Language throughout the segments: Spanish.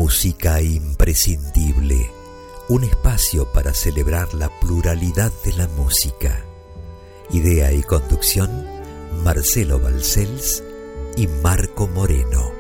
Música imprescindible, un espacio para celebrar la pluralidad de la música. Idea y conducción, Marcelo Balcells y Marco Moreno.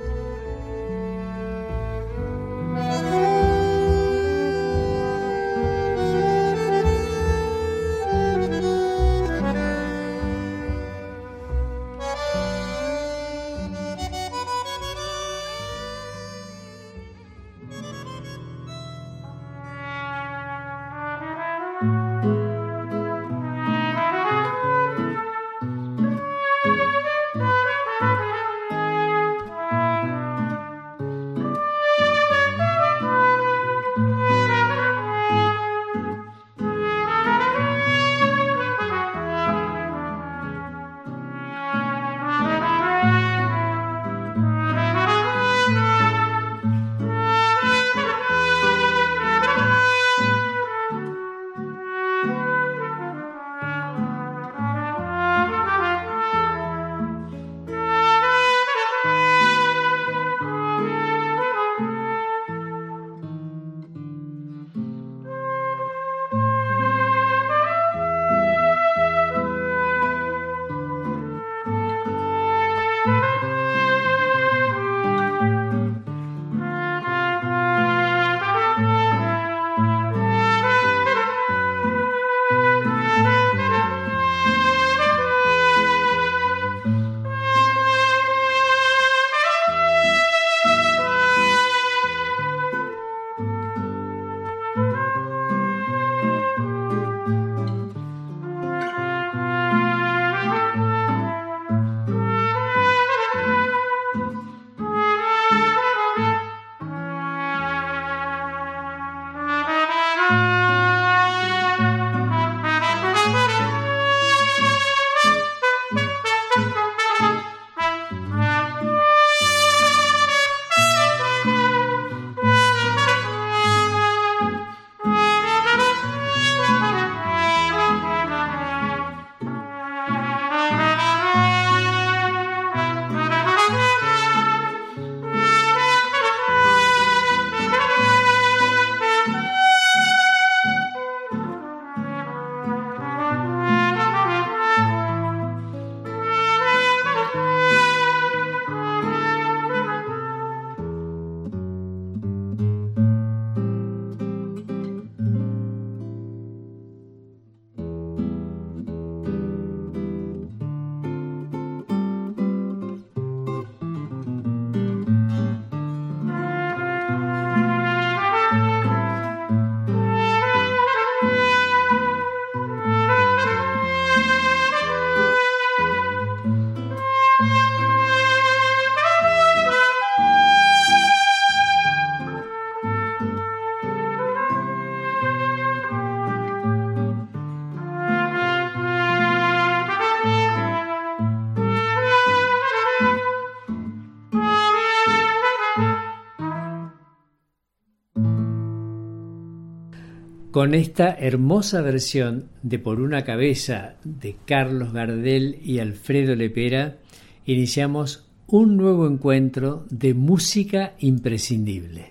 Con esta hermosa versión de Por una cabeza de Carlos Gardel y Alfredo Lepera, iniciamos un nuevo encuentro de música imprescindible.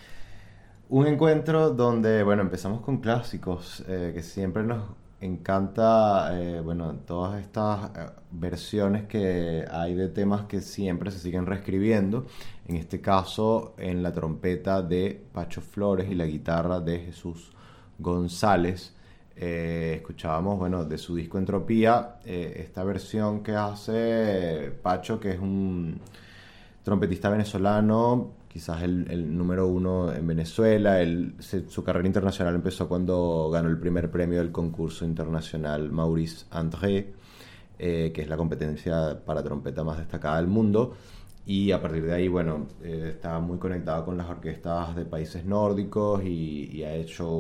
Un encuentro donde, empezamos con clásicos, que siempre nos encanta, todas estas versiones que hay de temas que siempre se siguen reescribiendo. En este caso, en la trompeta de Pacho Flores y la guitarra de Jesús González. Escuchábamos, de su disco Entropía, esta versión que hace Pacho, que es un trompetista venezolano, quizás el número uno en Venezuela. Su carrera internacional empezó cuando ganó el primer premio del concurso internacional Maurice André, que es la competencia para trompeta más destacada del mundo. Y a partir de ahí, está muy conectado con las orquestas de países nórdicos y ha hecho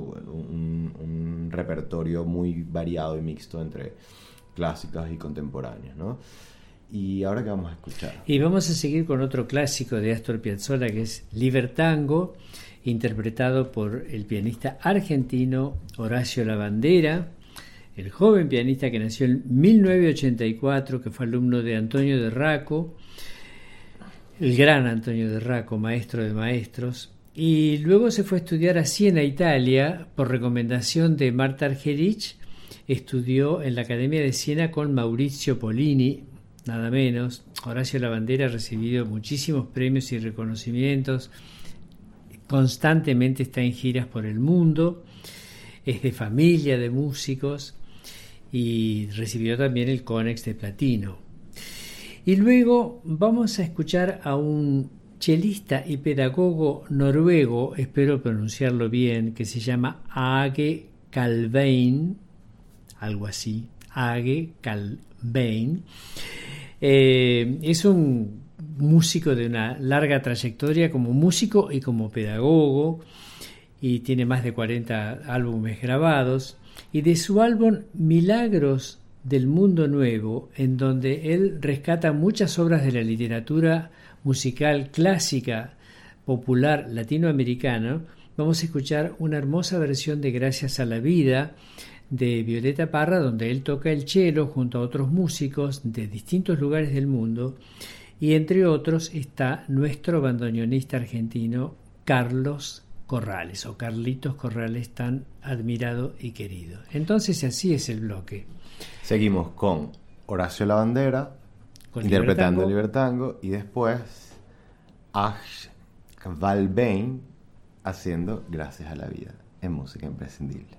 un repertorio muy variado y mixto entre clásicas y contemporáneas, ¿no? ¿Y ahora qué vamos a escuchar? Y vamos a seguir con otro clásico de Astor Piazzolla, que es Libertango, interpretado por el pianista argentino Horacio Lavandera, el joven pianista que nació en 1984, que fue alumno de Antonio de Raco. el gran Antonio de Raco, maestro de maestros, y luego se fue a estudiar a Siena, Italia, por recomendación de Marta Argerich. Estudió en la Academia de Siena con Maurizio Pollini, nada menos. Horacio Lavandera ha recibido muchísimos premios y reconocimientos, constantemente está en giras por el mundo, es de familia de músicos y recibió también el Konex de platino. Y luego vamos a escuchar a un chelista y pedagogo noruego, espero pronunciarlo bien, que se llama Age Kalvein, algo así, Age Kalvein. Es un músico de una larga trayectoria como músico y como pedagogo, y tiene más de 40 álbumes grabados, y de su álbum Milagros del Mundo Nuevo, en donde él rescata muchas obras de la literatura musical clásica popular latinoamericana, vamos a escuchar una hermosa versión de Gracias a la Vida de Violeta Parra, donde él toca el cello junto a otros músicos de distintos lugares del mundo, y entre otros está nuestro bandoneonista argentino Carlos Corrales, o Carlitos Corrales, tan admirado y querido. Entonces así es el bloque. Seguimos con Horacio Lavandera interpretando Libertango, y después Age Kalvein haciendo Gracias a la Vida en Música Imprescindible.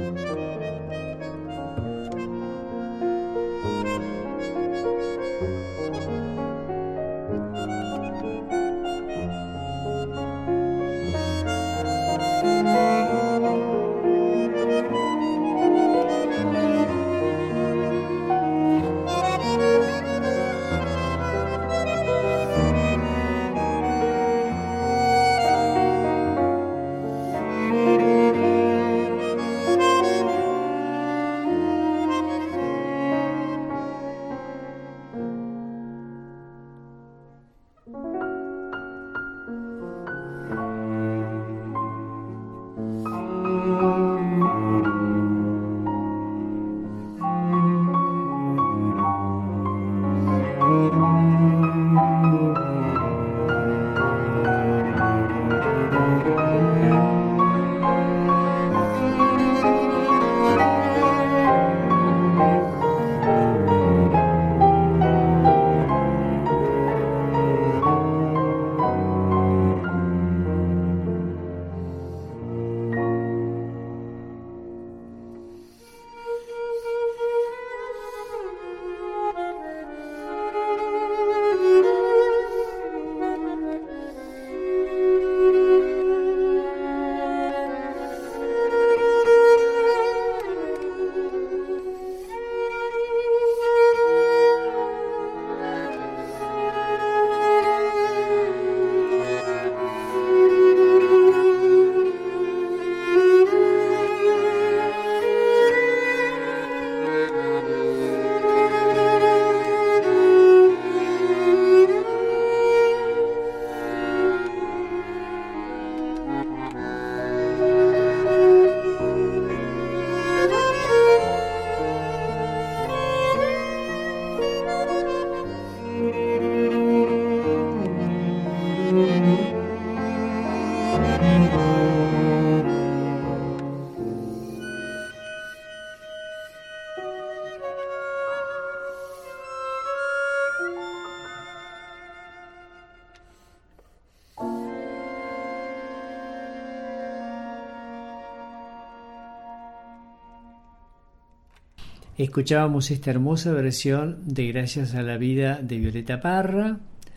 Escuchábamos esta hermosa versión de Gracias a la vida de Violeta Parra,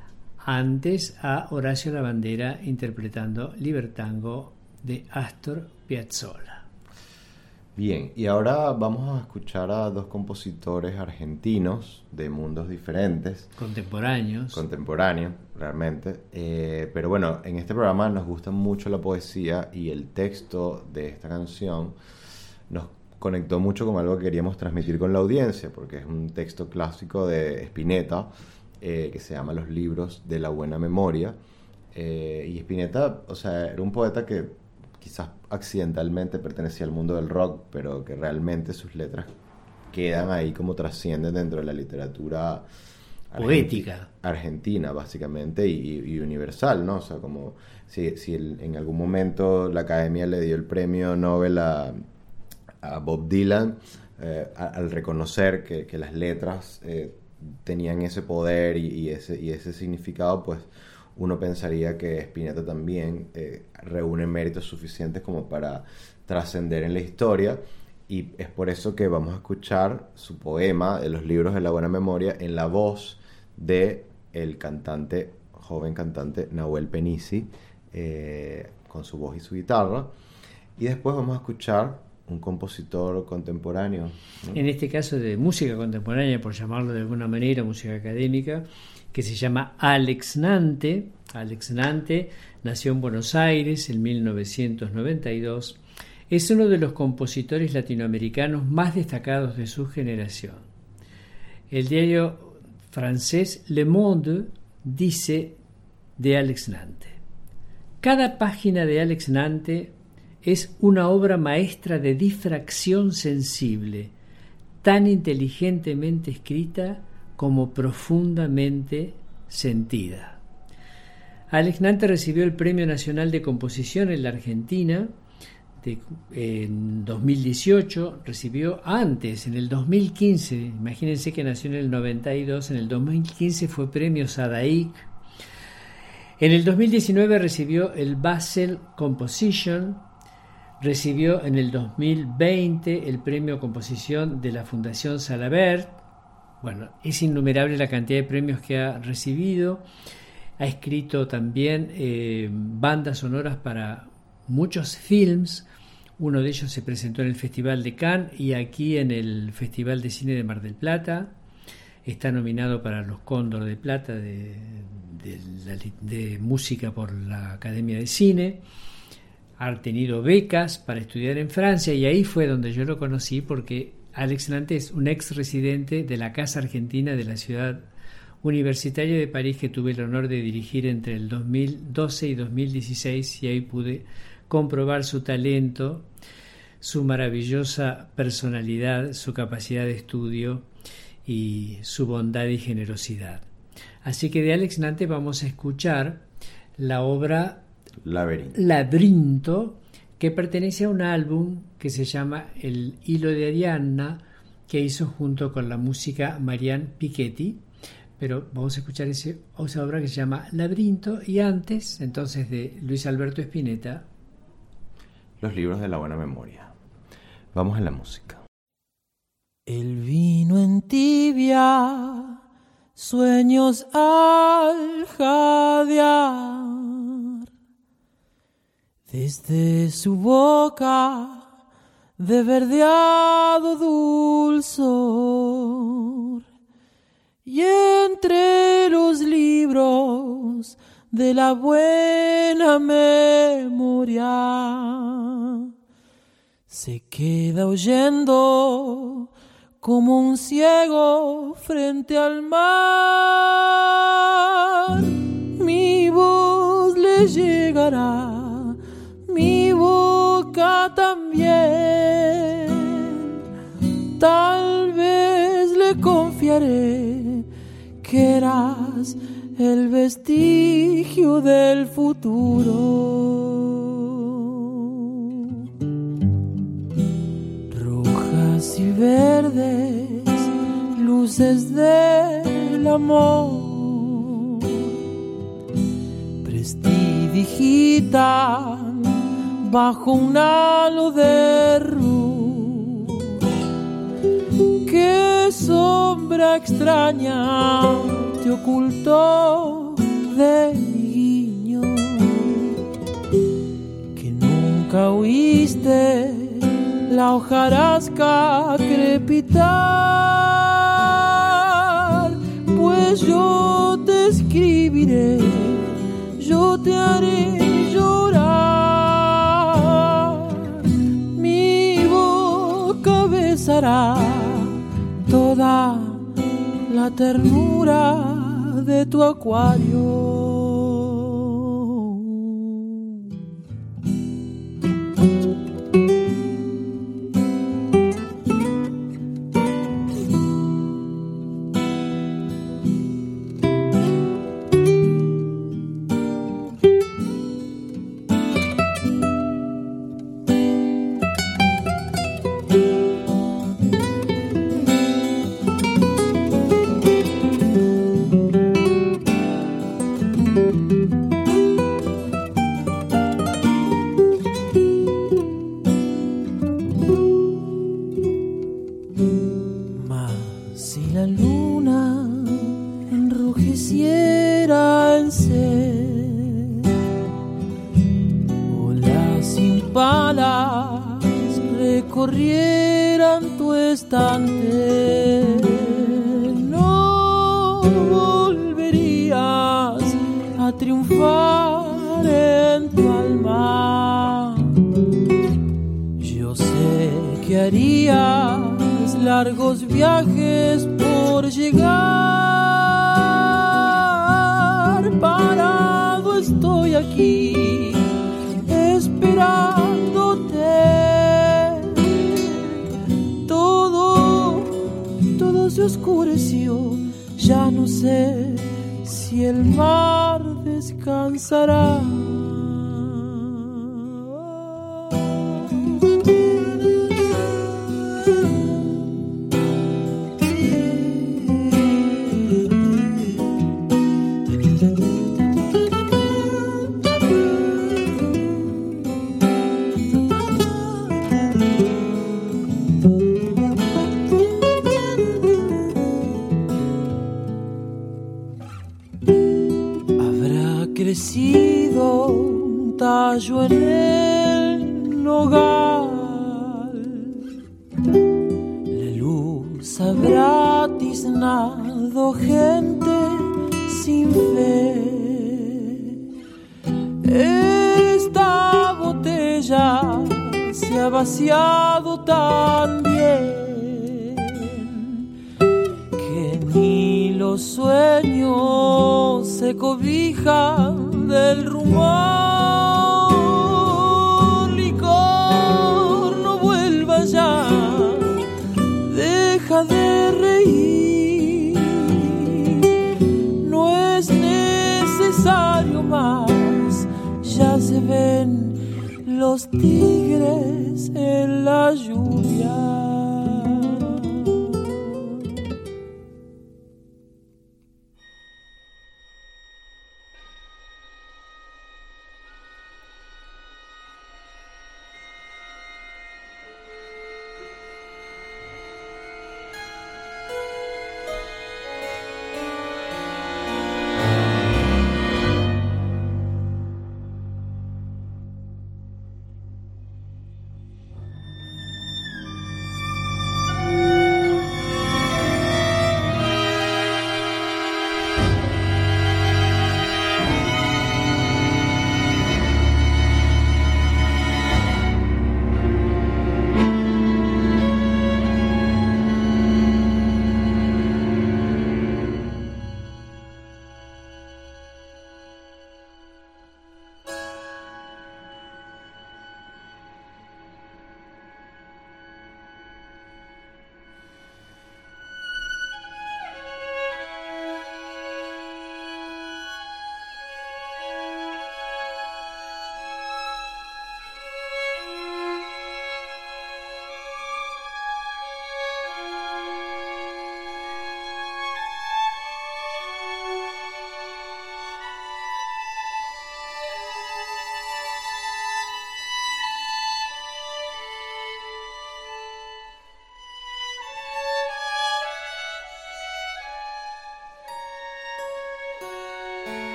antes a Horacio Lavandera interpretando Libertango de Astor Piazzolla. Bien, y ahora vamos a escuchar a dos compositores argentinos de mundos diferentes. Contemporáneos, realmente. Pero bueno, en este programa nos gusta mucho la poesía y el texto de esta canción nos conectó mucho con algo que queríamos transmitir con la audiencia, porque es un texto clásico de Spinetta que se llama Los libros de la buena memoria. Y Spinetta, o sea, era un poeta que quizás accidentalmente pertenecía al mundo del rock, pero que realmente sus letras quedan ahí como trascienden dentro de la literatura poética argentina, básicamente, y universal, ¿no? O sea, como si en algún momento la Academia le dio el premio Nobel a Bob Dylan, al reconocer que las letras tenían ese poder y ese significado, pues uno pensaría que Spinetta también reúne méritos suficientes como para trascender en la historia, y es por eso que vamos a escuchar su poema de Los libros de la buena memoria en la voz de el joven cantante Nahuel Penisi, con su voz y su guitarra, y después vamos a escuchar un compositor contemporáneo, ¿no? En este caso de música contemporánea, por llamarlo de alguna manera, música académica, que se llama Alex Nante. Alex Nante nació en Buenos Aires en 1992. Es uno de los compositores latinoamericanos más destacados de su generación. El diario francés Le Monde dice de Alex Nante: cada página de Alex Nante es una obra maestra de difracción sensible, tan inteligentemente escrita como profundamente sentida. Alex Nante recibió el Premio Nacional de Composición en la Argentina en 2018, recibió antes, en el 2015, imagínense que nació en el 92, en el 2015 fue Premio Sadaic. En el 2019 recibió el Basel Composition. Recibió en el 2020 el premio Composición de la Fundación Salabert. Bueno, es innumerable la cantidad de premios que ha recibido. Ha escrito también bandas sonoras para muchos films. Uno de ellos se presentó en el Festival de Cannes y aquí en el Festival de Cine de Mar del Plata. Está nominado para los Cóndor de Plata de música por la Academia de Cine. Ha tenido becas para estudiar en Francia y ahí fue donde yo lo conocí, porque Alex Nantes es un ex residente de la Casa Argentina de la Ciudad Universitaria de París, que tuve el honor de dirigir entre el 2012 y 2016, y ahí pude comprobar su talento, su maravillosa personalidad, su capacidad de estudio y su bondad y generosidad. Así que de Alex Nantes vamos a escuchar la obra Laberinto, que pertenece a un álbum que se llama El Hilo de Ariadna, que hizo junto con la música Marianne Piketty. Pero vamos a escuchar esa obra que se llama Laberinto, y antes, entonces, de Luis Alberto Spinetta, Los libros de la buena memoria. Vamos a la música. El vino entibia sueños al jadear. Desde su boca de verdeado dulzor, y entre los libros de la buena memoria se queda oyendo como un ciego frente al mar. Mi voz le llegará, mi boca también. Tal vez le confiaré que eras el vestigio del futuro. Rojas y verdes, luces del amor, prestidigitan bajo un halo de luz. Qué sombra extraña te ocultó de mi guiño, que nunca oíste la hojarasca crepitar. Pues yo te escribiré, yo te haré llorar, mi boca besará toda la ternura de tu acuario. Recorrieran tu estante, no volverías a triunfar en tu alma. Yo sé que harías largos viajes por llegar. Parado estoy aquí esperándote. Todo se oscureció, ya no sé si el mar descansará. rayo en el nogal. La luz habrá tiznado gente sin fe. Esta botella se ha vaciado tan bien que ni los sueños se cobijan del rumor. Licor, no vuelva ya, deja de reír, no es necesario más, ya se ven los tigres en la lluvia.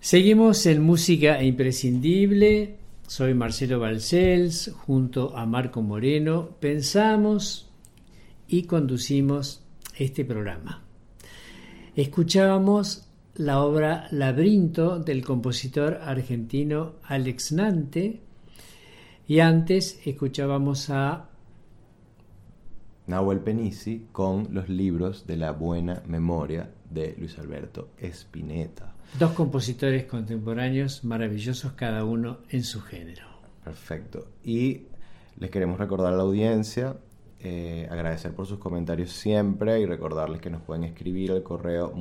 Seguimos en Música Imprescindible. Soy Marcelo Balcells, junto a Marco Moreno. Pensamos y conducimos este programa. Escuchábamos la obra Laberinto del compositor argentino Alex Nante, y antes escuchábamos a Nahuel Penisi con los libros de la buena memoria de Luis Alberto Spinetta. Dos compositores contemporáneos maravillosos, cada uno en su género. Perfecto. Y les queremos recordar a la audiencia, agradecer por sus comentarios siempre y recordarles que nos pueden escribir al correo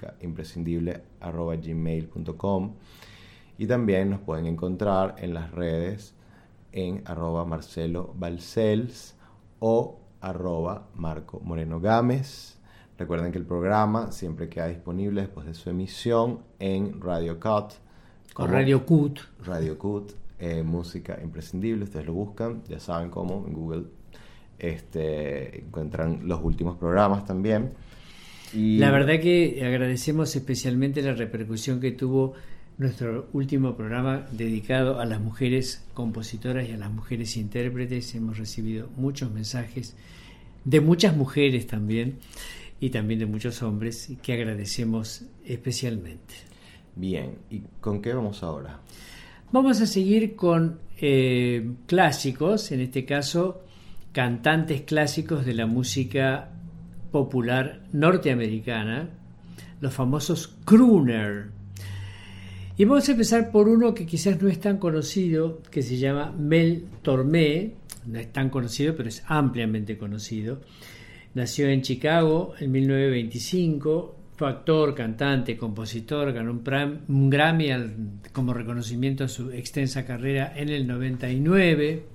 musicaimprescindible@gmail.com, y también nos pueden encontrar en las redes en @MarceloBalcells o @Marco Moreno Gámez. Recuerden que el programa siempre queda disponible después de su emisión en Radio Cut. Con Radio Cut. Radio Cut, Música Imprescindible. Ustedes lo buscan, ya saben cómo, en Google encuentran los últimos programas también. Y la verdad que agradecemos especialmente la repercusión que tuvo nuestro último programa dedicado a las mujeres compositoras y a las mujeres intérpretes. Hemos recibido muchos mensajes de muchas mujeres también, y también de muchos hombres, que agradecemos especialmente. Bien, ¿y con qué vamos ahora? Vamos a seguir con clásicos, en este caso cantantes clásicos de la música popular norteamericana, los famosos crooner. Y vamos a empezar por uno que quizás no es tan conocido, que se llama Mel Tormé. No es tan conocido, pero es ampliamente conocido. Nació en Chicago en 1925, fue actor, cantante, compositor, ganó un Grammy como reconocimiento a su extensa carrera en el 99.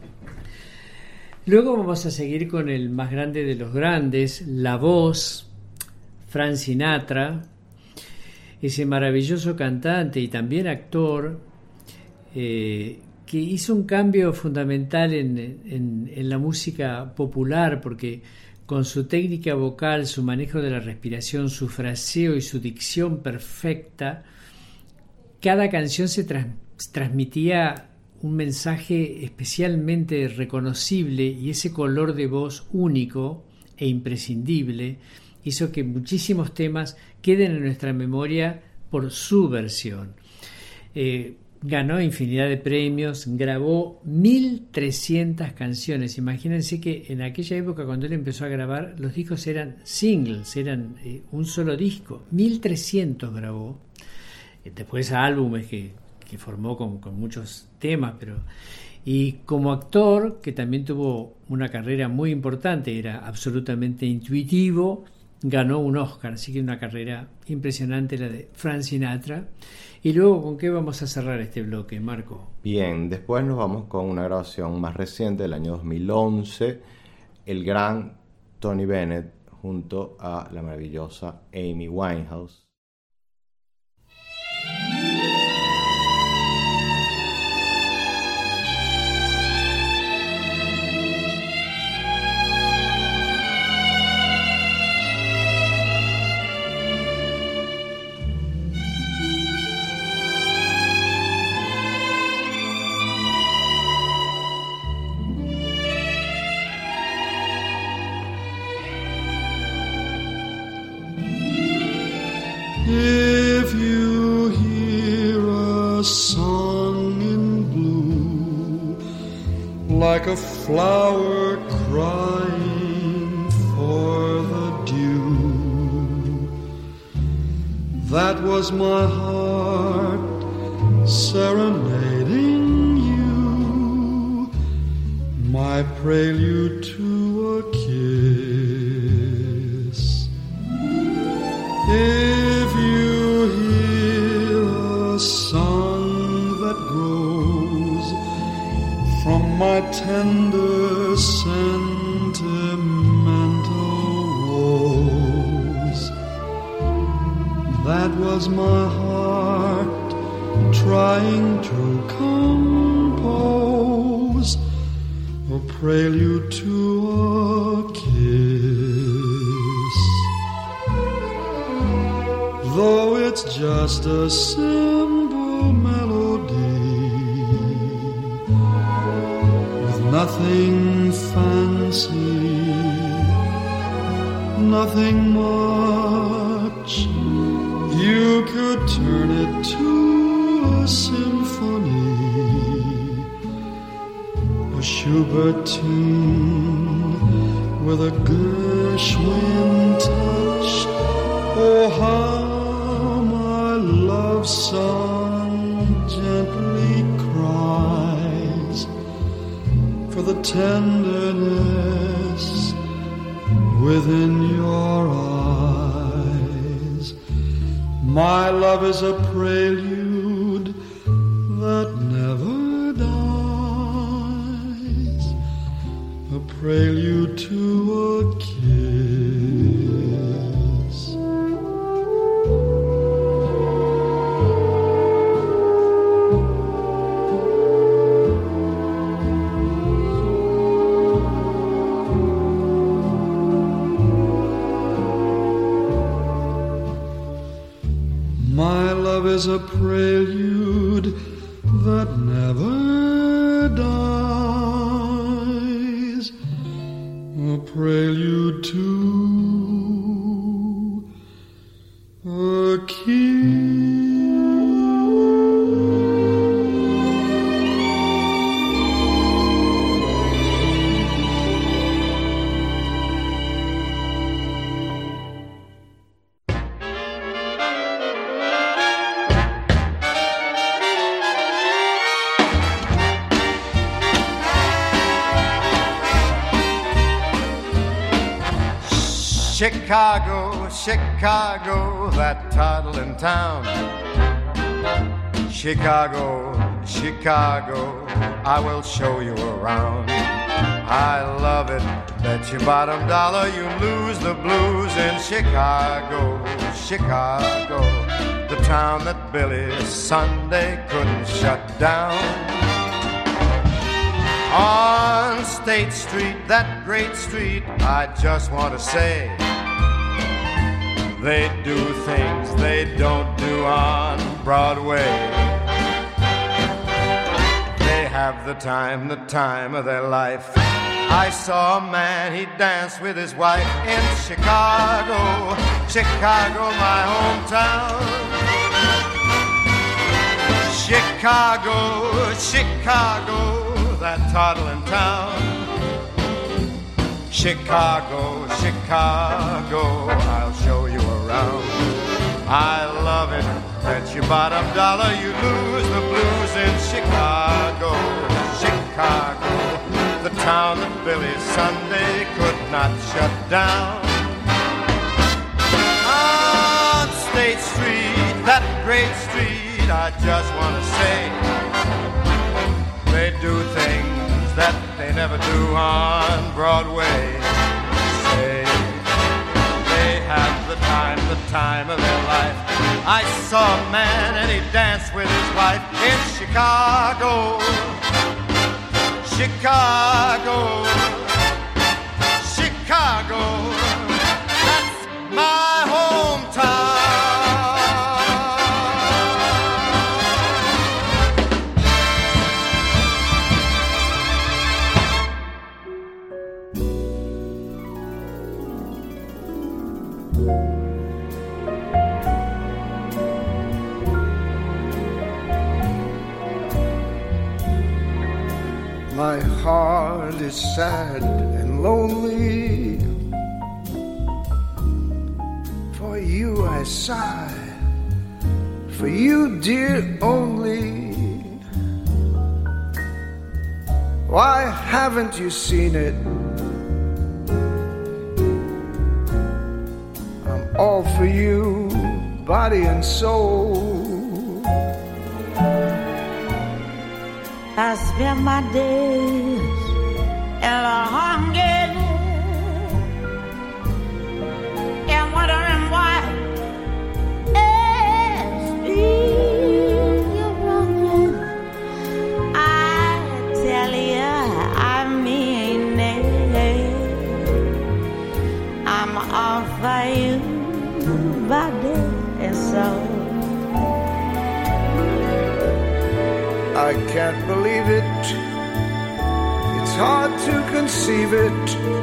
Luego vamos a seguir con el más grande de los grandes, la voz, Frank Sinatra, ese maravilloso cantante y también actor, que hizo un cambio fundamental en la música popular, porque con su técnica vocal, su manejo de la respiración, su fraseo y su dicción perfecta, cada canción se transmitía un mensaje especialmente reconocible, y ese color de voz único e imprescindible hizo que muchísimos temas queden en nuestra memoria por su versión. Ganó infinidad de premios, grabó 1.300 canciones. Imagínense que en aquella época, cuando él empezó a grabar, los discos eran singles, eran un solo disco. 1.300 grabó. Después álbumes que formó con muchos temas, y como actor, que también tuvo una carrera muy importante, era absolutamente intuitivo, ganó un Oscar, así que una carrera impresionante la de Frank Sinatra. Y luego, ¿con qué vamos a cerrar este bloque, Marco? Bien, después nos vamos con una grabación más reciente del año 2011, el gran Tony Bennett junto a la maravillosa Amy Winehouse. If you hear a song in blue, like a flower crying for the dew, that was my heart serenading you, my prelude to a kiss. If you hear a song that grows from my tender sentimental woes, that was my heart trying to compose a prelude to a kiss. though it's just a simple melody with nothing fancy, nothing much. You could turn it to a symphony, a Schubert tune with a Gershwin touch. Oh, how my love song gently cries for the tenderness within your eyes. My love is a prelude that never dies, a prelude to a kiss. My love is a prelude that never dies, a prelude to a kiss. Chicago, Chicago, that toddling town. Chicago, Chicago, I will show you around. I love it, bet your bottom dollar you lose the blues in Chicago, Chicago, the town that Billy Sunday couldn't shut down. On State Street, that great street, I just want to say, they do things they don't do on Broadway. They have the time of their life. I saw a man, he danced with his wife in Chicago, Chicago, my hometown. Chicago, Chicago, that toddling town. Chicago, Chicago, I'll show you around. I love it, bet your bottom dollar you lose the blues in Chicago, Chicago, the town that Billy Sunday could not shut down. On State Street, that great street, I just want to say, they do things that they never do on Broadway. Say they have the time of their life. I saw a man and he danced with his wife in Chicago, Chicago, Chicago. That's my hometown. My heart is sad and lonely. For you I sigh, for you, dear, only. Why haven't you seen it? I'm all for you, body and soul. I spend my days in a hunger and wondering why it's you're wrong. I tell you, I mean it. I'm all for you, body and soul. I can't believe it. It's hard to conceive it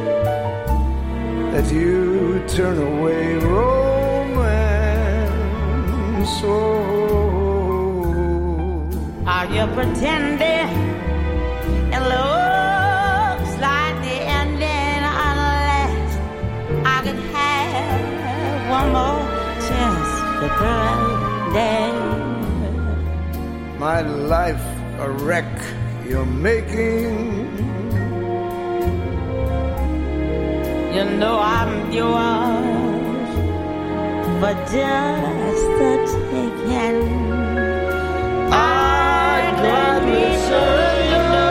that you turn away romance. Are you pretending? It looks like the ending unless I can have one more chance to pretend. My life a wreck you're making. You know I'm yours for just the taking. I gladly surrender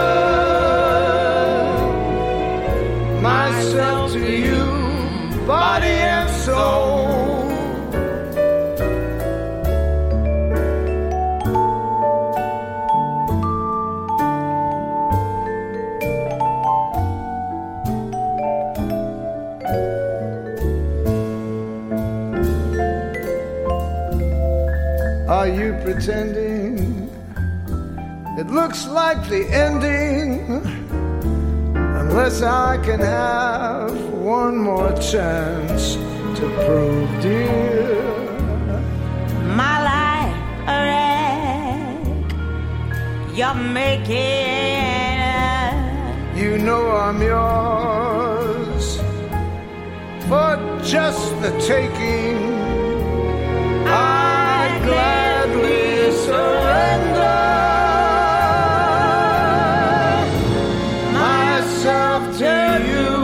myself to you, body and soul. Are you pretending? It looks like the ending, unless I can have one more chance to prove, dear, my life a wreck you're making. you know I'm yours for just the taking. I gladly surrender myself to you,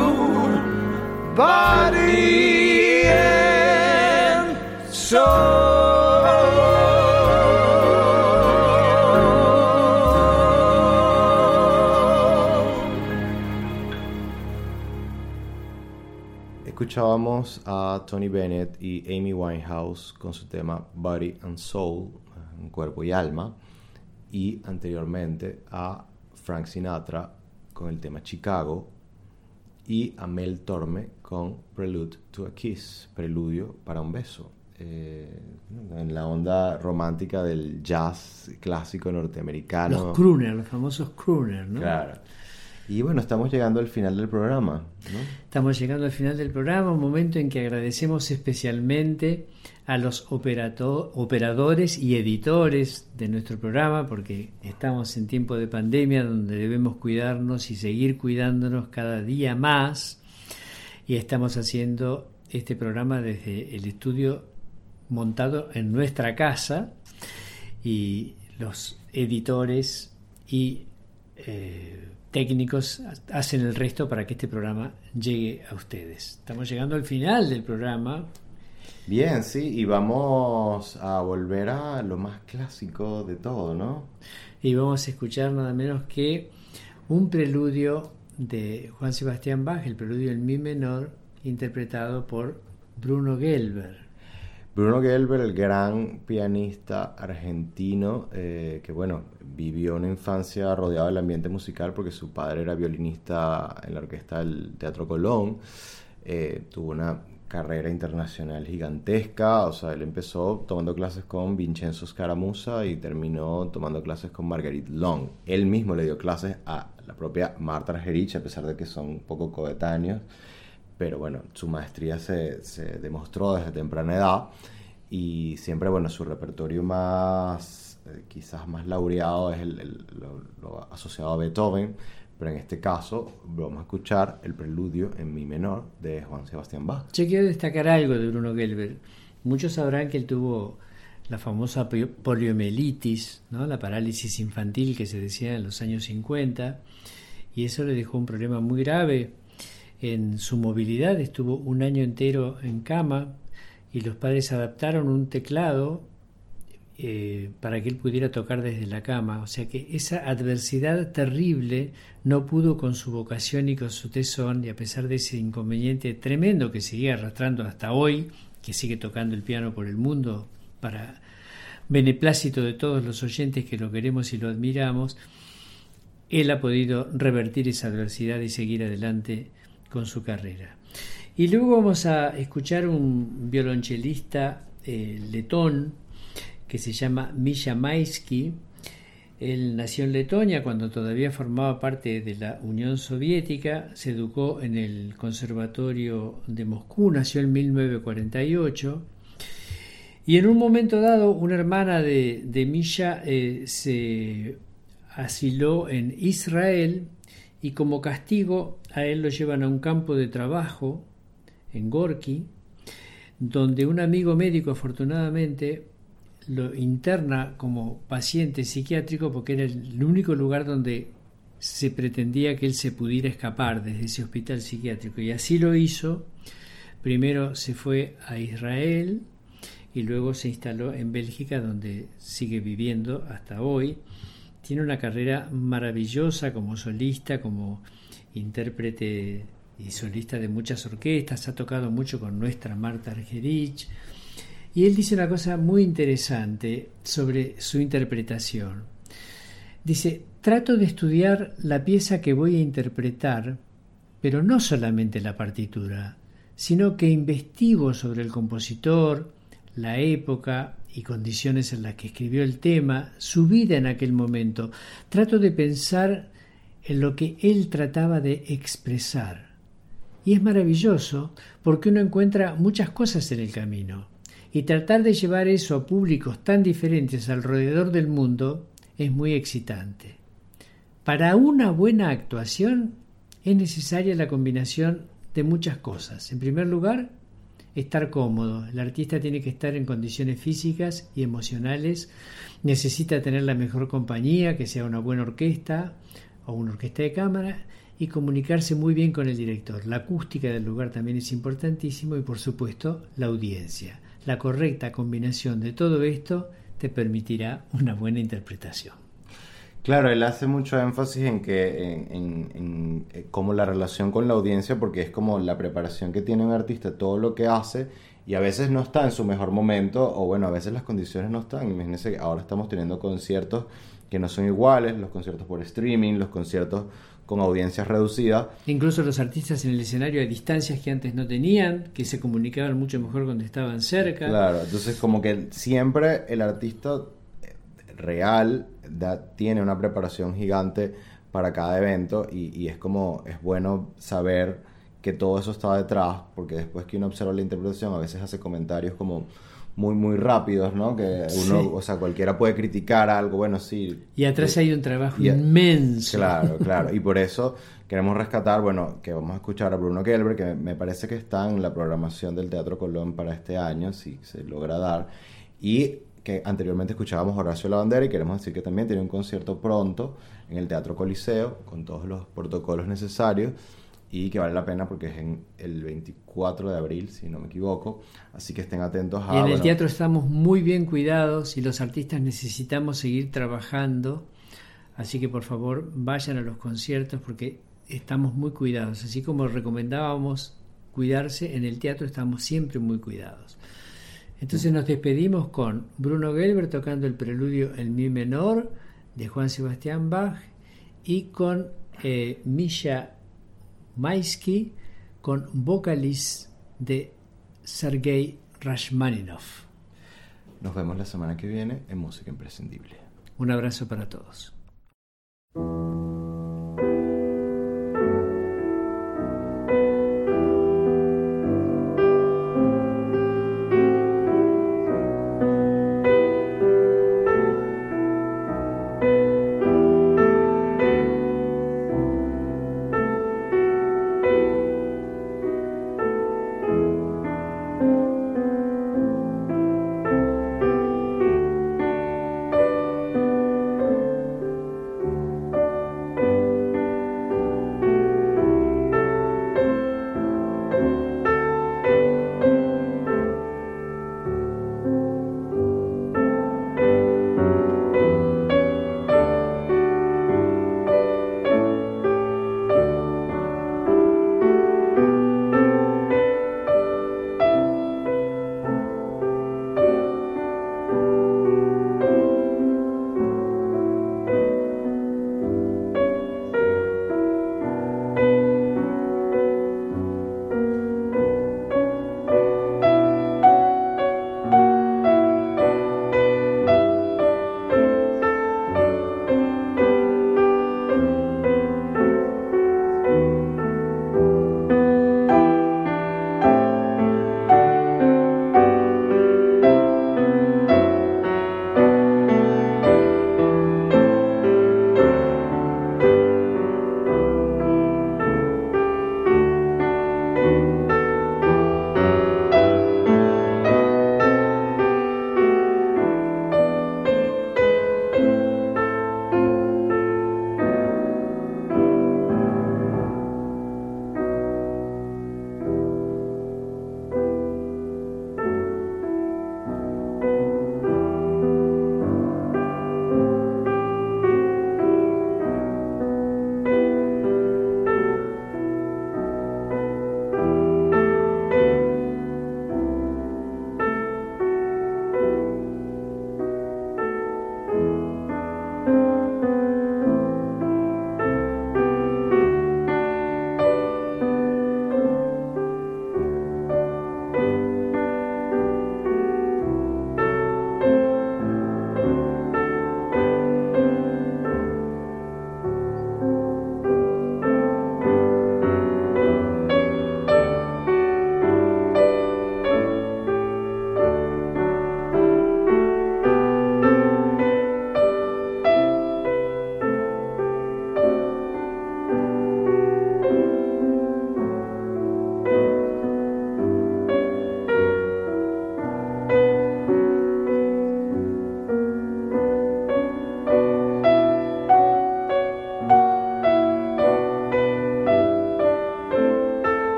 body and soul. Escuchábamos a Tony Bennett y Amy Winehouse con su tema Body and Soul, cuerpo y alma, y anteriormente a Frank Sinatra con el tema Chicago y a Mel Torme con Prelude to a Kiss, preludio para un beso, en la onda romántica del jazz clásico norteamericano. Los crooners, los famosos crooners, ¿no? Claro. Y bueno, estamos llegando al final del programa, ¿no? Estamos llegando al final del programa, un momento en que agradecemos especialmente a los operadores y editores de nuestro programa, porque estamos en tiempo de pandemia donde debemos cuidarnos y seguir cuidándonos cada día más, y estamos haciendo este programa desde el estudio montado en nuestra casa, y los editores y técnicos hacen el resto para que este programa llegue a ustedes. Estamos llegando al final del programa. Bien, sí, y vamos a volver a lo más clásico de todo, ¿no? Y vamos a escuchar nada menos que un preludio de Juan Sebastián Bach, el preludio en mi menor, interpretado por Bruno Gelber. Bruno Gelber, el gran pianista argentino, que bueno, vivió una infancia rodeado del ambiente musical porque su padre era violinista en la orquesta del Teatro Colón. Tuvo una carrera internacional gigantesca, o sea, él empezó tomando clases con Vincenzo Scaramuzza y terminó tomando clases con Marguerite Long. Él mismo le dio clases a la propia Marta Argerich, a pesar de que son un poco coetáneos, pero bueno, su maestría se demostró desde temprana edad, y siempre, bueno, su repertorio más, quizás más laureado es lo asociado a Beethoven, pero en este caso vamos a escuchar el preludio en mi menor de Juan Sebastián Bach. Yo quiero destacar algo de Bruno Gelber. Muchos sabrán que él tuvo la famosa poliomielitis, ¿no? La parálisis infantil que se decía en los años 50, y eso le dejó un problema muy grave en su movilidad. Estuvo un año entero en cama, y los padres adaptaron un teclado para que él pudiera tocar desde la cama. O sea que esa adversidad terrible no pudo con su vocación y con su tesón, y a pesar de ese inconveniente tremendo que sigue arrastrando hasta hoy, que sigue tocando el piano por el mundo para beneplácito de todos los oyentes que lo queremos y lo admiramos, él ha podido revertir esa adversidad y seguir adelante con su carrera. Y luego vamos a escuchar un violonchelista letón que se llama Misha Maisky. Él nació en Letonia cuando todavía formaba parte de la Unión Soviética, se educó en el Conservatorio de Moscú, nació en 1948, y en un momento dado una hermana de Misha se asiló en Israel, y como castigo a él lo llevan a un campo de trabajo en Gorky, donde un amigo médico afortunadamente lo interna como paciente psiquiátrico, porque era el único lugar donde se pretendía que él se pudiera escapar desde ese hospital psiquiátrico, y así lo hizo. Primero se fue a Israel y luego se instaló en Bélgica, donde sigue viviendo hasta hoy. Tiene una carrera maravillosa como solista, como intérprete y solista de muchas orquestas, ha tocado mucho con nuestra Marta Argerich. Y él dice una cosa muy interesante sobre su interpretación. Dice: trato de estudiar la pieza que voy a interpretar, pero no solamente la partitura, sino que investigo sobre el compositor, la época y condiciones en las que escribió el tema, su vida en aquel momento. Trato de pensar en lo que él trataba de expresar. Y es maravilloso porque uno encuentra muchas cosas en el camino. Y tratar de llevar eso a públicos tan diferentes alrededor del mundo es muy excitante. Para una buena actuación es necesaria la combinación de muchas cosas. En primer lugar, estar cómodo. El artista tiene que estar en condiciones físicas y emocionales. Necesita tener la mejor compañía, que sea una buena orquesta o una orquesta de cámara, y comunicarse muy bien con el director. La acústica del lugar también es importantísimo, y por supuesto la audiencia. La correcta combinación de todo esto te permitirá una buena interpretación. Claro, él hace mucho énfasis en que en como la relación con la audiencia, porque es como la preparación que tiene un artista, todo lo que hace, y a veces no está en su mejor momento, o bueno, a veces las condiciones no están. Imagínense que ahora estamos teniendo conciertos que no son iguales, los conciertos por streaming, los conciertos con audiencias reducidas. Incluso los artistas en el escenario a distancias que antes no tenían, que se comunicaban mucho mejor cuando estaban cerca. Claro, entonces como que siempre el artista real tiene una preparación gigante para cada evento, y es como, es bueno saber que todo eso está detrás, porque después que uno observa la interpretación a veces hace comentarios como muy rápidos, ¿no? Que uno, sí. O sea, cualquiera puede criticar algo, bueno, sí. Y atrás hay un trabajo inmenso. Claro. Y por eso queremos rescatar, bueno, que vamos a escuchar a Bruno Gelber, que me parece que está en la programación del Teatro Colón para este año, si se logra dar. Y que anteriormente escuchábamos a Horacio Lavandera, y queremos decir que también tiene un concierto pronto en el Teatro Coliseo, con todos los protocolos necesarios, y que vale la pena porque es en el 24 de abril, si no me equivoco, así que estén atentos a... Y en el teatro estamos muy bien cuidados, y los artistas necesitamos seguir trabajando, así que por favor vayan a los conciertos porque estamos muy cuidados, así como recomendábamos cuidarse, en el teatro estamos siempre muy cuidados. Entonces nos despedimos con Bruno Gelber tocando el preludio en mi menor de Juan Sebastián Bach, y con Misha Maisky con Vocalist de Sergei Rachmaninov. Nos vemos la semana que viene en Música Imprescindible. Un abrazo para todos.